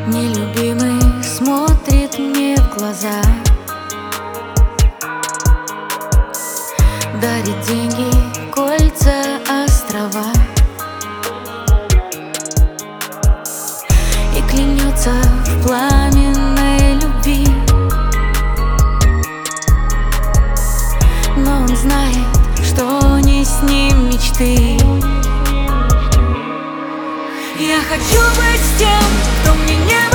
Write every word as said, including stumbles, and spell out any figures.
Нелюбимый смотрит мне в глаза, дарит деньги, кольца, острова и клянется в пламенной любви. Но он знает, что не с ним мечты. Я хочу быть с тем, кто мне не